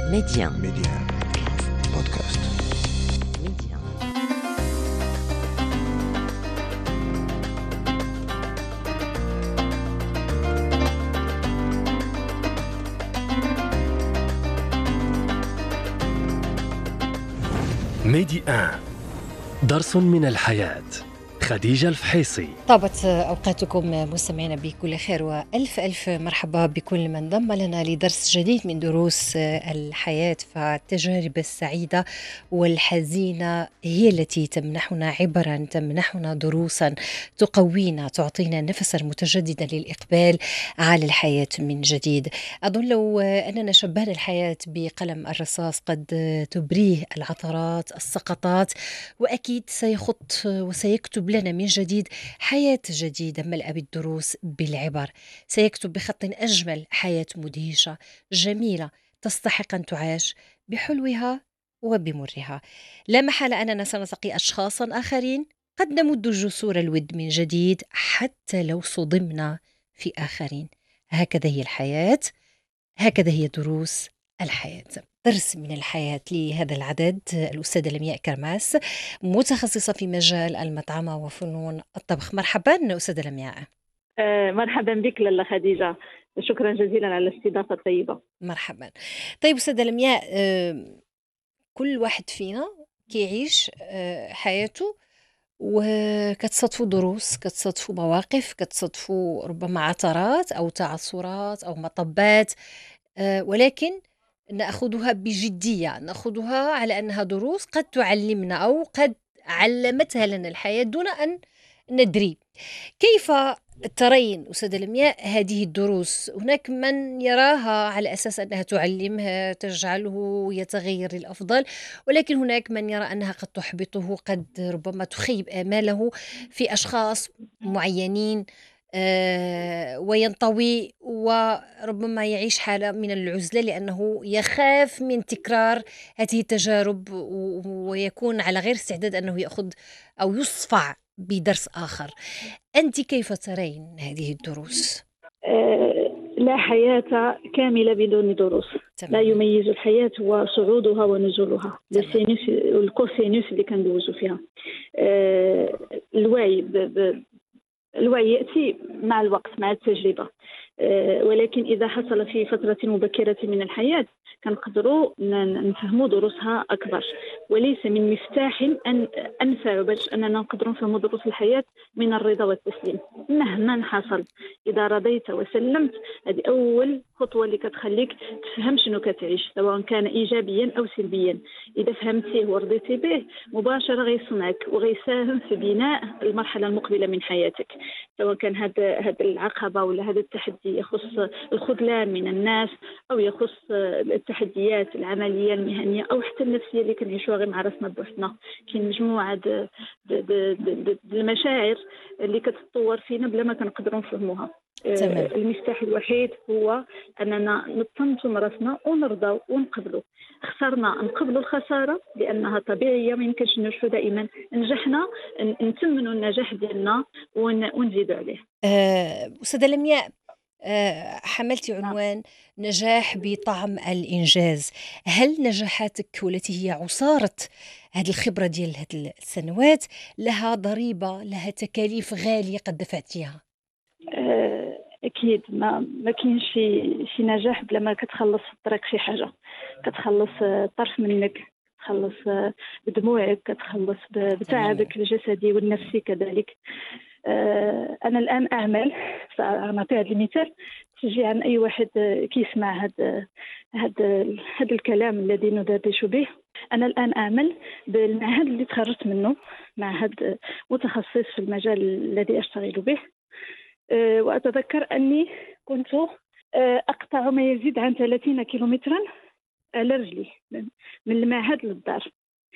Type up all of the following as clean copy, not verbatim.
Média. Média. Podcast. Média. ميدي آن درس من الحياة. خديجة الفحيصي. طابت أوقاتكم مستمعينا بكل خير، وألف مرحبا بكل من انضم لنا لدرس جديد من دروس الحياة. فالتجارب السعيدة والحزينة هي التي تمنحنا عبرا، تمنحنا دروسا تقوينا، تعطينا نفسا متجددا للإقبال على الحياة من جديد. أظن لو أننا شبهنا الحياة بقلم الرصاص قد تبريه العثرات، السقطات، وأكيد سيخط وسيكتب لنا من جديد حياة جديدة ملأة بالدروس بالعبر. سيكتب بخط أجمل حياة مدهشة جميلة تستحق أن تعاش بحلوها وبمرها. لا محالة أننا سنلتقي أشخاصا آخرين قد نمد جسور الود من جديد حتى لو صدمنا في آخرين. هكذا هي الحياة، هكذا هي دروس الحياة. درس من الحياة لهذا العدد الأستاذة لمياء كرماس، متخصصة في مجال المطعمة وفنون الطبخ. مرحبا أستاذة لمياء. مرحبا بك لاله خديجة، شكرا جزيلا على الاستضافة الطيبة. مرحبا. طيب أستاذة لمياء، كل واحد فينا كيعيش حياته، وكتصادفوا دروس، كتصادفوا مواقف، كتصادفوا ربما عثرات أو تعثرات أو مطبات، ولكن نأخذها بجدية، نأخذها على أنها دروس قد تعلمنا أو قد علمتها لنا الحياة دون أن ندري. كيف ترين أستاذة لمياء هذه الدروس؟ هناك من يراها على أساس أنها تعلمها، تجعله يتغير للأفضل، ولكن هناك من يرى أنها قد تحبطه، قد ربما تخيب آماله في أشخاص معينين، وينطوي وربما يعيش حالة من العزلة لأنه يخاف من تكرار هذه التجارب ويكون على غير استعداد أنه يأخذ أو يصفع بدرس آخر. أنت كيف ترين هذه الدروس؟ لا حياة كاملة بدون دروس. تمام. لا يميز الحياة هو صعودها ونزولها، الكوسينوس اللي كندوزو فيها. الوعي يأتي مع الوقت، مع التجربة، ولكن إذا حصل في فترة مبكرة من الحياة كنقدروا نفهموا دروسها أكبر، وليس من مفتاح أنفع باش أننا نقدروا نفهموا دروس الحياة من الرضا والتسليم. مهما حصل إذا رضيت وسلمت، هذه أول خطوة اللي كتخليك تفهم شنو كتعيش، سواء كان إيجابيا أو سلبيا. إذا فهمتيه ورضيتي به مباشرة غيصنعك وغيساهم في بناء المرحلة المقبلة من حياتك، سواء كان هذا العقبة ولا هذا التحدي يخص الخذلان من الناس، أو يخص التحديات العملية المهنية أو حتى النفسية اللي كنعيشوها غير مع راسنا بوحدنا. كاين مجموعة المشاعر اللي كتتطور فينا بلا ما كنقدروا نفهموها. المفتاح الوحيد هو أننا نطمئن راسنا ونرضى ونقبلوا. خسرنا نقبلوا الخسارة لأنها طبيعية، ما يمكنش نجحوا دائما. نجحنا نتمنوا النجاح ديالنا ونزيدوا عليه. أستاذة لمياء، حملتي عنوان نجاح بطعم الإنجاز. هل نجاحاتك والتي هي عصارة هذه الخبرة ديال هذه السنوات لها ضريبة، لها تكاليف غالية قد دفعتيها؟ أكيد ما كاينش شي نجاح بلا ما كتخلص في الطريق شي حاجة، كتخلص طرف منك، كتخلص بدموعك، كتخلص بتعبك الجسدي والنفسي كذلك. أنا الآن أعمل، نعطي هذا المثال تشجيعا أي واحد كيسمع هذا الكلام الذي ندردش به. أنا الآن أعمل بالمعهد اللي تخرجت منه، معهد متخصص في المجال الذي أشتغل به. وأتذكر أني كنت أقطع ما يزيد عن 30 كيلومترا على رجلي من المعهد للدار،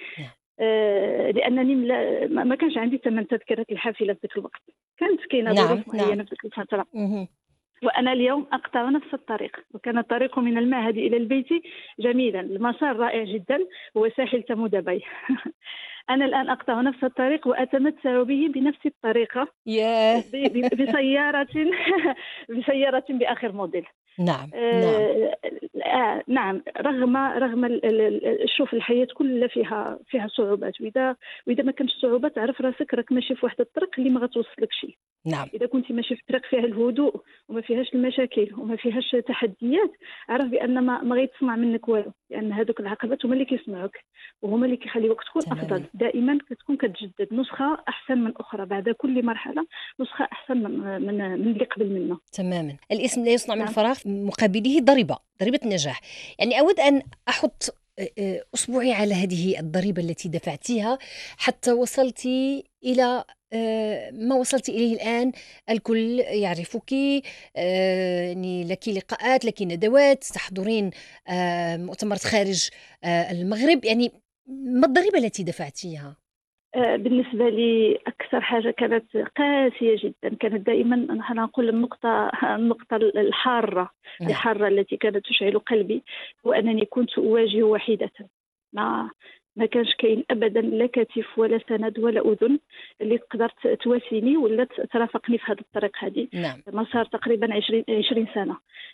لأنني ما كانش عندي ثمن تذكرة الحافلة في ذلك الوقت، كانت كاينة ظروف معينة في ذلك الفترة. وأنا اليوم أقطع نفس الطريق، وكان الطريق من المعهد إلى البيت جميلا، المسار رائع جدا، هو ساحل تمودبي. أنا الآن أقطع نفس الطريق وأتمتع به بنفس الطريقة بسيارة بآخر موديل. نعم، نعم، آه، نعم، رغم شوف الحياة كلها فيها صعوبات، وإذا ما كانش صعوبات عرف راسك راك ماشي في واحد الطريق اللي ما غتوصلك شي. نعم، إذا كنتِ ماشي في طريق فيها الهدوء وما فيهاش المشاكل وما فيهاش تحديات، اعرف بأن ما غيتصنع منك والو، لأن هذوك العقبات هما اللي كيصنعوك وهما اللي كيخليوك تكون أفضل. تماما، دائما كتكون كتجدد نسخة أحسن من أخرى، بعد كل مرحلة نسخة أحسن من اللي قبل منها. تماما. الاسم لا يصنع من نعم. فراغ، مقابله ضريبة نجاح. يعني أود أن أحط أصبعي على هذه الضريبة التي دفعتيها حتى وصلت إلى ما وصلت إليه الآن. الكل يعرفك، يعني لك لقاءات، لك ندوات، تحضرين مؤتمرات خارج المغرب. يعني ما الضريبة التي دفعتيها؟ بالنسبة لي أكثر حاجة كانت قاسية جدا، كانت دائما نحن نقول النقطة الحارة نعم، التي كانت تشعل قلبي، وأنني كنت أواجه وحيدة. ما ما كانش كاين ابدا لا كتف ولا سند ولا اذن اللي تقدر تواسيني ولا ترافقني في هذا الطريق. هذه نعم، مسار تقريبا 20 سنه.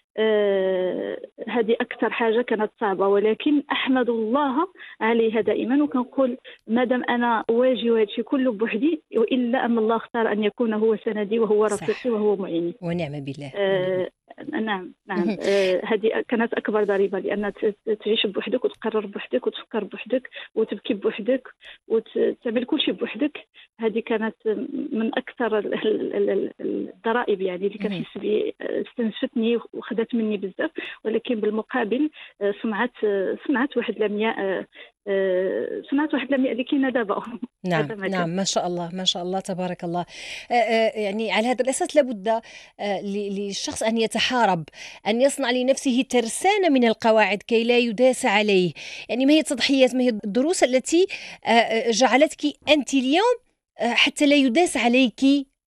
هذه اكثر حاجه كانت صعبه، ولكن احمد الله عليها دائما، وكنقول مادام انا اواجه هذا الشيء كله بوحدي، والا ان الله اختار ان يكون هو سندي وهو رفيقي صح، وهو معيني. ونعم بالله، ونعم بالله. آه، نعم نعم. هذه كانت أكبر ضريبة، لأن تعيش بوحدك وتقرر بوحدك وتفكر بوحدك وتبكي بوحدك وتعمل كل شيء بوحدك. هذه كانت من أكثر الضرائب يعني اللي كنحس بي، استنشدتني وخدت مني بزاف، ولكن بالمقابل صنعت واحد الأمياء، صنعت واحد الأمياء اللي كاينة دابا. نعم، هذا ما نعم، كان. ما شاء الله، ما شاء الله، تبارك الله. يعني على هذا الأساس لابد للشخص أن يتحارب، أن يصنع لنفسه ترسانة من القواعد كي لا يداس عليه. يعني ما هي التضحيات، ما هي الدروس التي جعلتك أنت اليوم حتى لا يداس عليك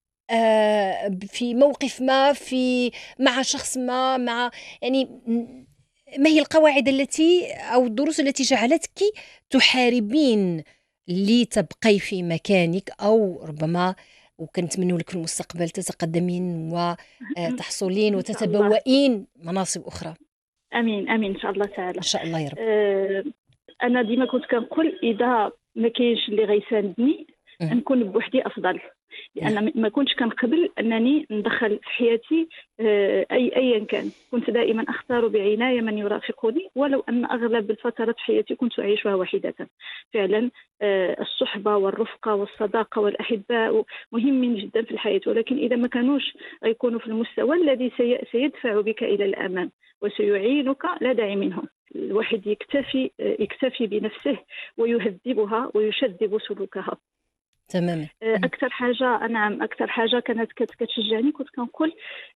في موقف ما، مع شخص ما، يعني ما هي القواعد التي أو الدروس التي جعلتك تحاربين لتبقي في مكانك، أو ربما وكنتمنى لك في المستقبل تتقدمين وتحصلين إن شاء الله. وتتبوئين مناصب أخرى امين امين ان شاء الله تعالى. إن شاء الله يا رب. انا ديما كنت كنقول اذا ما كاينش اللي غيساندني مم. نكون بوحدي افضل، نعم، لان ما كنتش كنقبل انني ندخل في حياتي ايا كان. كنت دائما اختار بعنايه من يرافقني، ولو ان اغلب الفترات في حياتي كنت اعيشها وحيده. فعلا الصحبه والرفقه والصداقه والاحباء مهمين جدا في الحياه، ولكن اذا ما كانوش يكونوا في المستوى الذي سيدفع بك الى الامام وسيعينك، لا داعي منهم. الواحد يكتفي بنفسه ويهذبها ويشذب سلوكها. تماما. مم. أكثر حاجة كانت كتشجعني، كنت كنقول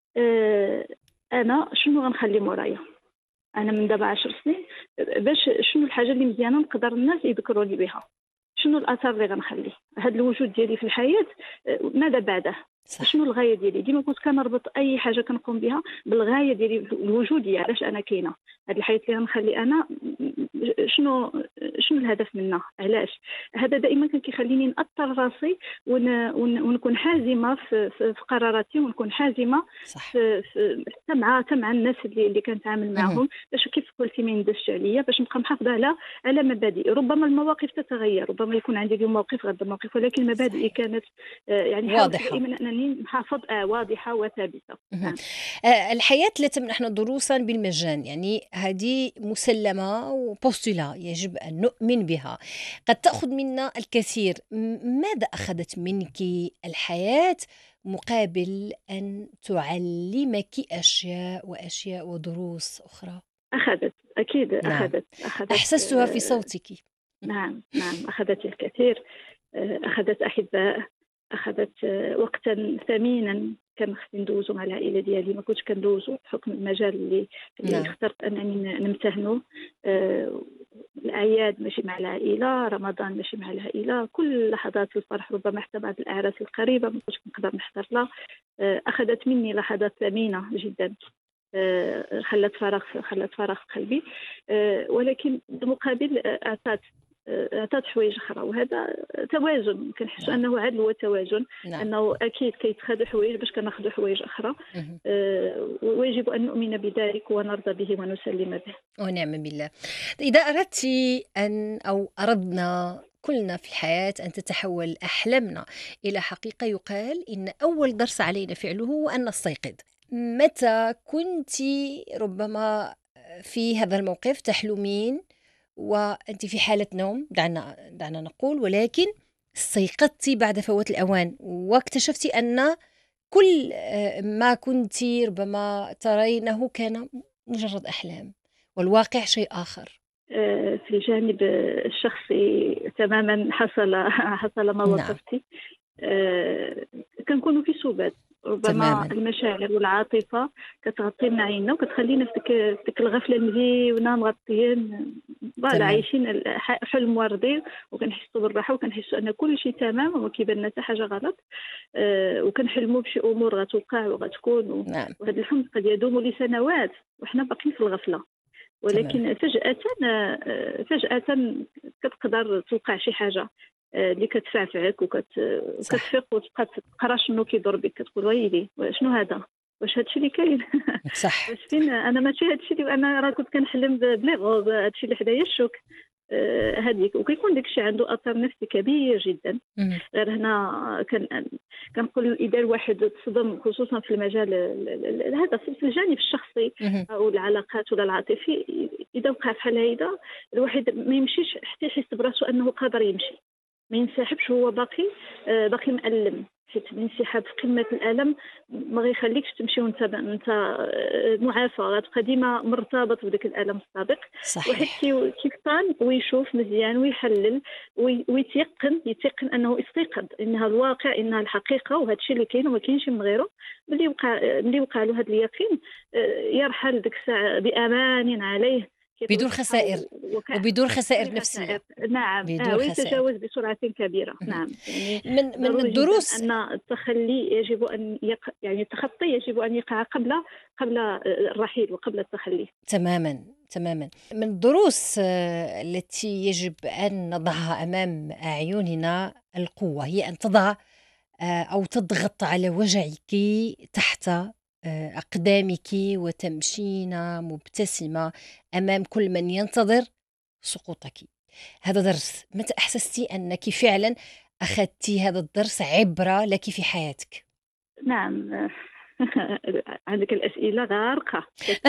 أنا شنو غنخلي مورايا. أنا من دابا 10 سنين باش شنو الحاجة اللي مزيانة نقدر الناس يذكروني بها، شنو الأثر اللي غنخلي هذا الوجود ديالي في الحياة، ماذا بعده، صح. شنو الغاية ديالي. ديما كنت كنربط أي حاجة كنقوم بها بالغاية ديالي الوجودية، علاش أنا كاينة. هذه الحياة اللي غنخلي أنا شنو الهدف منها، علاش. هذا دائما كان كيخليني نأثر راسي ونكون حازمة في قراراتي، ونكون حازمة صح. حتى مع الناس اللي كنتعامل معهم، باش كيف قلتي ما يندسش عليا، باش نبقى محافظة على مبادئي. ربما المواقف تتغير، ربما يكون عندي اليوم موقف غدا موقف، ولكن مبادئي كانت يعني حاولت واضحة. دائما أنني نحافظ واضحة وثابتة. نعم. الحياة لا تمنح دروسا بالمجان، يعني هذه مسلمة وبوستولا يجب أن نؤمن بها. قد تأخذ منا الكثير. ماذا أخذت منك الحياة مقابل أن تعلمك أشياء ودروس أخرى؟ أكيد نعم، أخذت. أحسستها في صوتك. نعم أخذت الكثير. أخذت أحباء، أخذت وقتا ثمينا كان خصني ندوزو مع العائلة ديالي، ما كنتش كندوزو بحكم المجال اللي نعم، اخترت أنني نمتهنه. الأعياد ماشي مع العائلة، رمضان ماشي مع العائلة، كل لحظات الفرح ربما حتى بعض الأعراس القريبة ما كنتش نقدر نحضر لها. أخذت مني لحظات ثمينة جدا، خلت فراغ في قلبي، ولكن بالمقابل أعطت عطات حوايج اخرى، وهذا توازن. كنحسوا نعم. انه عدل هو توازن، نعم. انه اكيد كيتخادوا حوايج باش كناخذوا حوايج اخرى، ويجب ان نؤمن بذلك ونرضى به ونسلم به. ونعم بالله. إذا أردت أو أردنا كلنا في الحياة أن تتحول أحلامنا إلى حقيقة، يقال إن أول درس علينا فعله هو أن نستيقظ. متى كنت ربما في هذا الموقف تحلمين وأنت في حالة نوم، دعنا نقول، ولكن استيقظتِ بعد فوات الأوان واكتشفتِ أن كل ما كنتِ ربما ترينه كان مجرد أحلام والواقع شيء آخر؟ في الجانب الشخصي تماما حصل ما نعم. وصفتي. كنكونوا في سبات، ربما تماما. المشاعر والعاطفة كتغطي لنا عيننا وكتخلينا في ديك الغفلة المزيونة مغطيين، فوالا تمام. عايشين حلم وردي، وكنحسوا بالراحة وكنحسوا أن كل شيء تمام وما كيبان لنا حتى حاجة غلط. وكنحلموا بشي أمور غتوقع وغتكون، نعم. وهذا الحلم قد يدوم لسنوات وحنا باقيين في الغفلة. ولكن فجأة كتقدر توقع شي حاجة اللي كتفعفعك وكتفيق وتبقى تقرا شنو كيدور بك، كتقول ويلي شنو هذا، واش هادشي اللي كاين؟ صح. واش فين انا؟ ماشي هادشي اللي انا راه كنت كنحلم بلي غوب، هادشي اللي حدايا الشوك. هذيك، وكيكون داكشي عنده اثر نفسي كبير جدا. غير هنا كنقول اذا الواحد تصدم خصوصا في المجال هذا في الجانب الشخصي او العلاقات ولا العاطفي، اذا وقع بحال هيدا الواحد ما يمشيش حتى يحس براسو انه قادر يمشي، ما ينسحبش، هو باقي مألم، حيت الانسحاب في قمه الالم ما غيخليكش تمشي وانت معافى، غتبقى ديما مرتبط بداك الالم السابق. واحد صحيح. كيفطن ويشوف مزيان ويحلل ويتيقن انه استيقظ انها الواقع، انها الحقيقه، وهذا الشيء اللي كاين وما كاينش من غيره. ملي وقع له هذا اليقين، يرحل ديك الساعه بامان عليه بدون خسائر وبدون خسائر نفسية. نعم. بدون خسائر. ويتجاوز بسرعة كبيرة. نعم. يعني من الدروس أن التخلي يجب أن يعني التخطي يجب أن يقع قبل الرحيل وقبل التخلي. تماما. من الدروس التي يجب أن نضعها أمام أعيننا القوة، هي أن تضع أو تضغط على وجعك تحت أقدامك وتمشين مبتسمة أمام كل من ينتظر سقوطك. هذا درس. متى أحسستي أنك فعلا أخذت هذا الدرس عبرة لك في حياتك؟ نعم. عندك الأسئلة غارقة.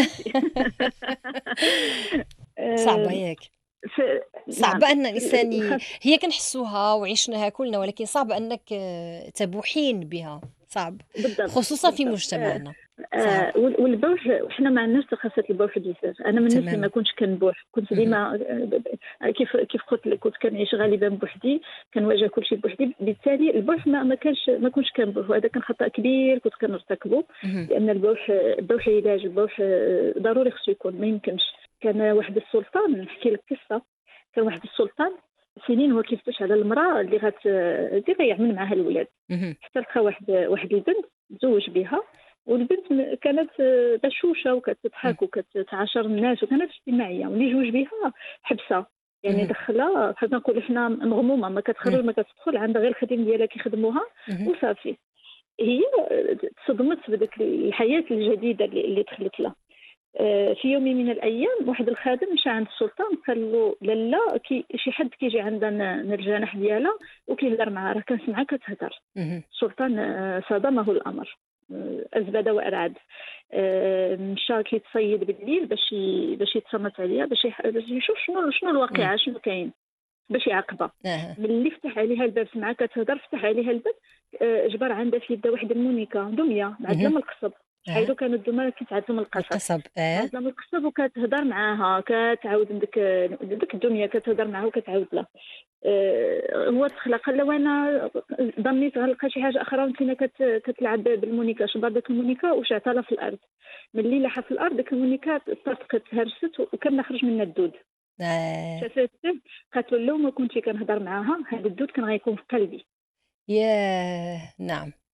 صعبة ياك؟ صعبة أن الإنسان هي كنحسوها وعيشناها كلنا، ولكن صعب أنك تبوحين بها، صعب بالضبط. خصوصا في مجتمعنا. والبوح، وحنا ما عندناش ثقافه البوح بزاف. انا من الناس اللي ما كنتش كنبوح، كنت ديما كيف قلت لك كنت كنعيش غالبا بوحدي، كنواجه كل شيء بوحدي، بالتالي البوح ما كنتش كنبوح، وهذا كان خطا كبير كنت كنرتكبه، لان البوح علاج، البوح ضروري خصو يكون، ما يمكنش. كان واحد السلطان، نحكي لك قصه، كان واحد السلطان سنين هو كيفتش على المراه اللي غيعمل معها الولاد، حتى لقى واحد البنت تزوج بها، والبنت كانت بشوشه وكتضحك وكتعاشر الناس وكانت اجتماعيه، واللي جوج بها حبسه، يعني دخلها بحال نقولوا حنا مغمومه، ما كتخرج ما كتدخل، عندها غير الخدمه ديالها كيخدموها وصافي. هي تصدمت بدك الحياه الجديده اللي دخلت لها. في يوم من الايام واحد الخادم مشى عند السلطان قال له لالا شي حد كيجي عندنا من الجناح ديالها وكيهضر معها، راه كنسمعها كتهضر. السلطان صدمه الامر، أزبد وأرعد. مشى كيتصيد بالليل باش يتصنت عليها، باش يشوف شنو الواقعة، شنو كاين، باش يعاقبها. ملي فتح عليها الباب سمعها كتهضر، فتح عليها الباب، جبر عندها في يدها واحد المونيكا دميه معدله من القصب، حيث كانوا الدمى كيتعدلوا من القصب، معدله من القصب، وكتهضر معاها، كتعاود ديك الدميه كتهضر معاها وكتعاود لها. هو دخل قال له وانا ظنيت غنلقى شي حاجه اخرى، ونتينا كتلعب بالمونيكا، شبر داك المونيكا وشعتها في الارض. ملي لاحها في الارض داك المونيكا طرقت هرست وكان خرج منها الدود. شافته قالت له لو ما كنتي كنهضر معاها هذا الدود كان غيكون في قلبي. نعم.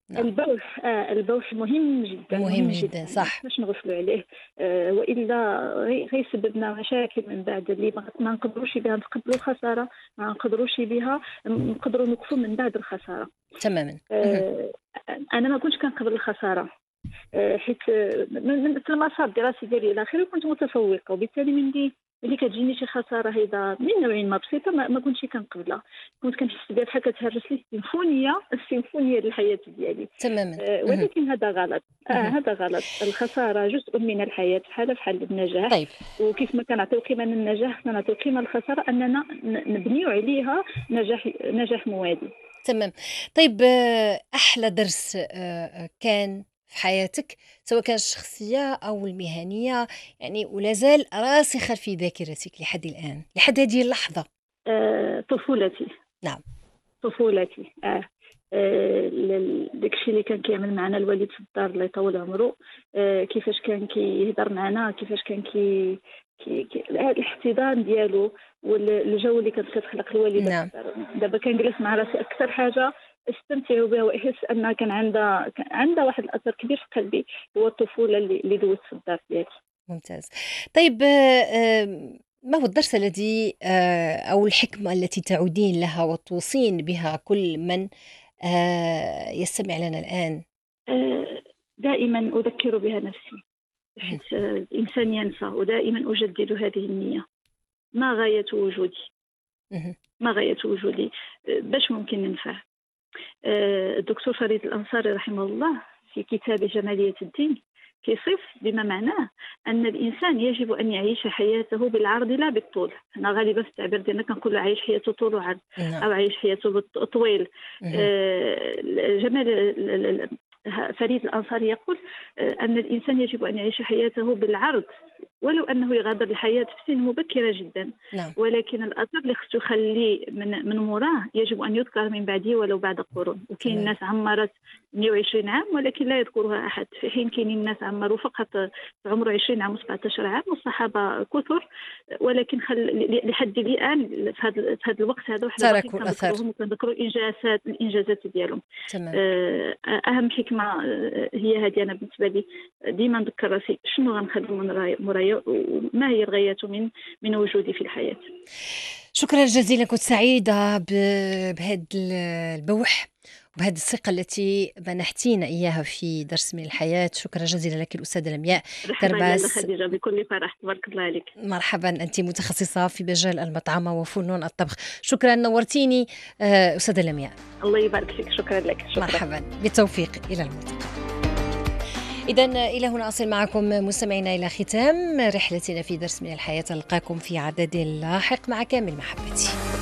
نعم. البوح مهم جدا، مهم جدا، صح. باش نغسلوا عليه. والا غيسببنا مشاكل من بعد اللي ما نقدروش بها نتقبلوا الخساره، ما نقدروش بها نقدروا نوقفوا من بعد الخساره تماما. انا ما كنتش كنقبل الخساره، حيت من المسار الدراسي ديالي الى اخره كنت متفوقه، وبالتالي ملي كتجيني شي خساره هيدا من نوع ما بسيطه ما كنتش كنقبلها، كنت كنحس بها بحال كتهرس لي السيمفونيه ديال الحياه ديالي. تماما. ولكن هذا غلط. هذا غلط. الخساره جزء من الحياه بحال النجاح. طيب. وكيف ما كنعطيو قيمه للنجاح خصنا نعطيو قيمه للخساره، اننا نبنيو عليها نجاح موازي. تمام. طيب، احلى درس كان في حياتك، سواء كان الشخصية أو المهنية، يعني ولا زال راسخا في ذاكرتك لحد الآن، لحد هذه اللحظة؟ طفولتي. نعم. طفولتي. داكشي اللي كان كيعمل معنا الوالد في الدار الله يطول عمره، كيفاش كان كيهضر معنا، كيفاش كان الاحتضان ديالو والجو اللي كانت كتخلق الوالده. نعم. دابا كنجلس مع راسي اكثر حاجه استمتع بها واحس انها كان عندها واحد الاثر كبير في قلبي، هو الطفوله اللي دوزت في الدار ديالي. ممتاز. طيب، ما هو الدرس الذي أو الحكمة التي تعودين لها وتوصين بها كل من يستمع لنا الآن؟ دائما أذكر بها نفسي، حيث الإنسان ينسى، ودائما أجدد هذه النية. ما غاية وجودي؟ ما غاية وجودي؟ باش ممكن ننفع؟ الدكتور فريد الأنصاري رحمه الله في كتابه جمالية الدين كيصف بما معناه أن الإنسان يجب أن يعيش حياته بالعرض لا بالطول. أنا غالبا في التعبير ديالنا كنقول عايش حياته طول وعرض، أو عايش حياته طويل. جمال فريد الأنصاري يقول أن الإنسان يجب أن يعيش حياته بالعرض، ولو أنه يغادر الحياة في سن مبكرة جدا. نعم. ولكن الأثر اللي خصو يخليه من موراه يجب أن يذكر من بعده ولو بعد قرون. وكاين الناس عمرت 120 عام ولكن لا يذكرها أحد، في حين كاينين الناس عمروا فقط في عمره 20 عام و17 عام، والصحابة كثر، ولكن لحد الآن في هذا الوقت هذا وحنا تركوا الأثر وكنذكروا الإنجازات ديالهم. تمام. أهم حكمة هي هذه. أنا بالنسبة لي ديما نذكر راسي شنو غنخدم من مورايا وما هي الغاية من وجودي في الحياة. شكرا جزيلا، كنت سعيدة بهذا البوح وبهذه الثقة التي منحتينا إياها في درس من الحياة. شكرا جزيلا لك الأستاذة لمياء ترباس. خديجة بكل فرح، تبارك الله عليك. مرحبا، أنت متخصصة في مجال المطعمة وفنون الطبخ. شكرا، نورتيني أستاذة لمياء. الله يبارك فيك. شكرا لك. شكرا. مرحبا، بالتوفيق، إلى الملتقى. إذن إلى هنا أصل معكم مستمعينا إلى ختام رحلتنا في درس من الحياة. ألقاكم في عدد لاحق مع كامل محبتي.